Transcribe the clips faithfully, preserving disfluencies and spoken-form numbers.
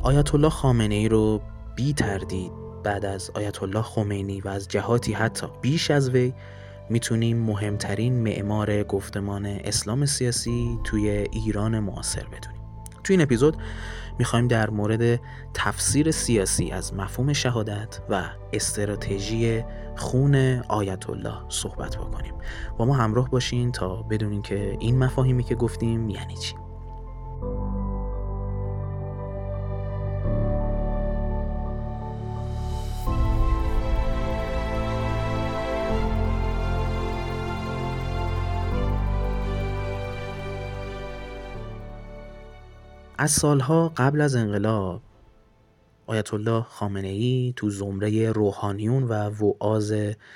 آیت الله خامنه ای رو بی تردید بعد از آیت الله خمینی و از جهاتی حتی بیش از وی میتونیم مهمترین معمار گفتمان اسلام سیاسی توی ایران معاصر بدونیم. توی این اپیزود میخوایم در مورد تفسیر سیاسی از مفهوم شهادت و استراتژی خون آیت الله صحبت بکنیم. با ما همراه باشین تا بدونین که این مفاهیمی که گفتیم یعنی چی. از سالها قبل از انقلاب آیت الله خامنه ای تو زمره روحانیون و وعاظ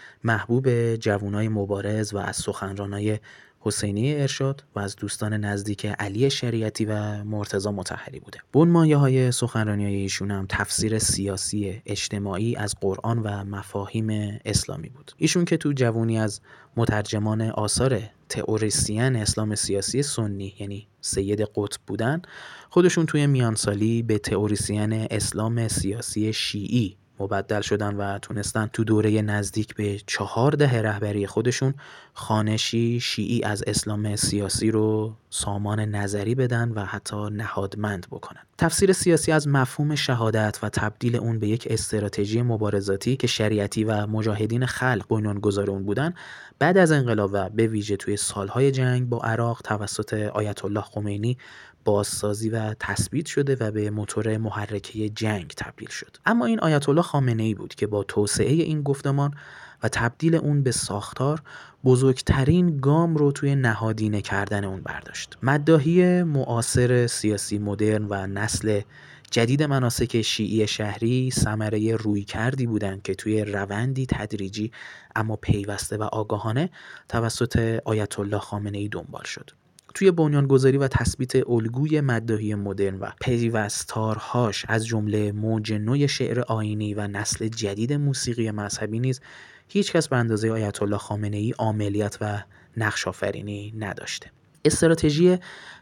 محبوب جوانای مبارز و از سخنرانای حسینی ارشاد و از دوستان نزدیک علی شریعتی و مرتضی مطهری بوده. بنمایه‌های سخنرانی‌های ایشون هم تفسیر سیاسی اجتماعی از قرآن و مفاهیم اسلامی بود. ایشون که تو جوانی از مترجمان آثار تئوریسین اسلام سیاسی سنی یعنی سید قطب بودن، خودشون توی میانسالی به تئوریسین اسلام سیاسی شیعی مبدل شدن و تونستن تو دوره نزدیک به چهار دهه رهبری خودشون خوانشی شیعی از اسلام سیاسی رو سامان نظری بدن و حتی نهادمند بکنن. تفسیر سیاسی از مفهوم شهادت و تبدیل اون به یک استراتژی مبارزاتی که شریعتی و مجاهدین خلق بنیانگذار اون بودن، بعد از انقلاب و به ویژه توی سالهای جنگ با عراق توسط آیت الله خمینی بازسازی و تثبیت شده و به موتور محرکه جنگ تبدیل شد. اما این آیت الله خامنه ای بود که با توسعه این گفتمان و تبدیل اون به ساختار بزرگترین گام رو توی نهادینه کردن اون برداشت. مداحی معاصر سیاسی مدرن و نسل جدید مناسک شیعی شهری ثمره رویکردی بودند که توی روندی تدریجی اما پیوسته و آگاهانه توسط آیت الله خامنه ای دنبال شد. توی بنیانگذاری و تثبیت الگوی مداحی مدرن و پیوستارهاش از جمله موج نو شعر آیینی و نسل جدید موسیقی مذهبی نیز هیچ کس به اندازه آیت الله خامنه ای عاملیت و نقش آفرینی نداشته. استراتژی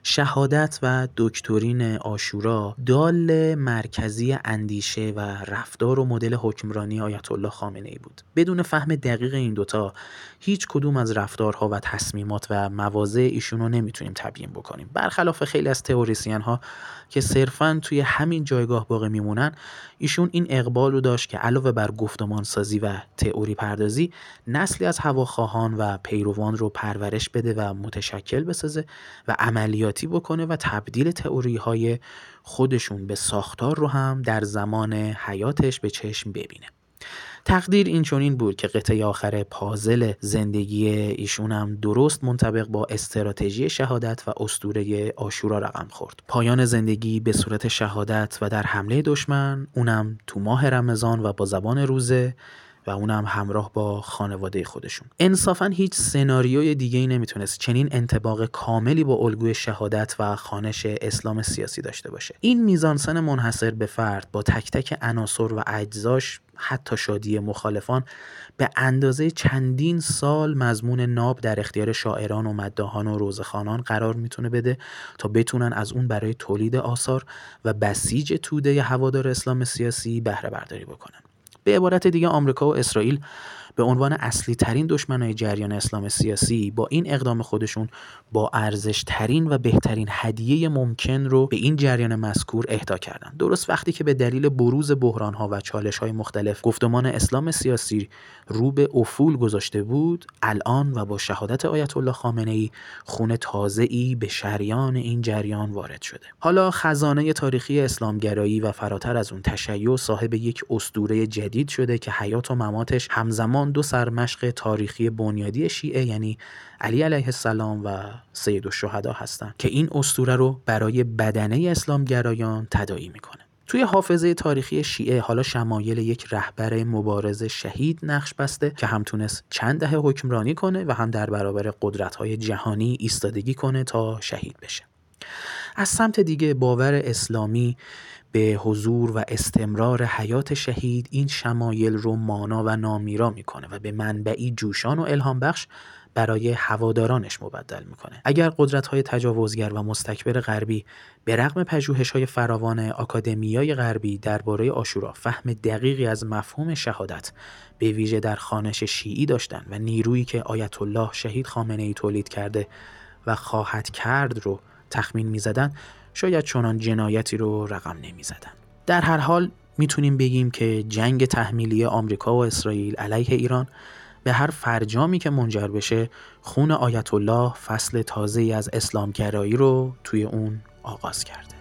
شهادت و دکترین عاشورا دال مرکزی اندیشه و رفتار و مدل حکمرانی آیت الله خامنه ای بود. بدون فهم دقیق این دوتا هیچ کدوم از رفتارها و تصمیمات و مواضع ایشون رو نمیتونیم تبیین بکنیم. برخلاف خیلی از تئوریسین ها که صرفاً توی همین جایگاه باقی میمونن، ایشون این اقبال رو داشت که علاوه بر گفتمان سازی و تئوری پردازی نسلی از هواخواهان و پیروان رو پرورش بده و متشکل بسازه و عملیاتی بکنه و تبدیل تئوری های خودشون به ساختار رو هم در زمان حیاتش به چشم ببینه. تقدیر این چنین بود که قطعه آخر پازل زندگی ایشون هم درست منطبق با استراتژی شهادت و اسطوره عاشورا رقم خورد. پایان زندگی به صورت شهادت و در حمله دشمن، اونم تو ماه رمضان و با زبان روزه و اونم همراه با خانواده خودشون. انصافاً هیچ سناریوی دیگه‌ای نمیتونست چنین انطباق کاملی با الگوی شهادت و خوانش اسلام سیاسی داشته باشه. این میزانسن منحصر به فرد با تک تک عناصر و اجزاش، حتی شادی مخالفان، به اندازه چندین سال مضمون ناب در اختیار شاعران و مداحان و روزخوانان قرار میتونه بده تا بتونن از اون برای تولید آثار و بسیج توده هوادار اسلام سیاسی بهره برداری بکنن. به عبارت دیگه آمریکا و اسرائیل به عنوان اصلی ترین دشمنای جریان اسلام سیاسی با این اقدام خودشون با ارزش ترین و بهترین هدیه ممکن رو به این جریان مذکور اهدا کردن. درست وقتی که به دلیل بروز بحران‌ها و چالش‌های مختلف گفتمان اسلام سیاسی رو به افول گذاشته بود، الان و با شهادت آیت الله خامنه ای خون تازه‌ای به شریان این جریان وارد شده. حالا خزانه تاریخی اسلامگرایی و فراتر از اون تشیع صاحب یک اسطوره جدید شده که حیات و مماتش همزمان دو سرمشق تاریخی بنیادی شیعه یعنی علی علیه السلام و سید الشهدا هستن که این اسطوره رو برای بدنه اسلامگرایان تداعی میکنه. توی حافظه تاریخی شیعه حالا شمایل یک رهبر مبارز شهید نقش بسته که هم تونست چند دهه حکمرانی کنه و هم در برابر قدرت‌های جهانی ایستادگی کنه تا شهید بشه. از سمت دیگه باور اسلامی به حضور و استمرار حیات شهید این شمایل رو مانا و نامیرا میکنه و به منبعی جوشان و الهام بخش برای هوادارانش مبدل میکنه. اگر قدرت‌های تجاوزگر و مستکبر غربی به رغم پژوهش‌های فراوان آکادمیای غربی درباره عاشورا فهم دقیقی از مفهوم شهادت به ویژه در خوانش شیعی داشتن و نیرویی که آیت الله شهید خامنه‌ای تولید کرده و خواهد کرد رو تخمین می‌زدن، شاید چنان جنایتی رو رقم نمی‌زدن. در هر حال میتونیم بگیم که جنگ تحمیلی آمریکا و اسرائیل علیه ایران به هر فرجامی که منجر بشه، خون آیت الله فصل تازه‌ای از اسلامگرایی رو توی اون آغاز کرده.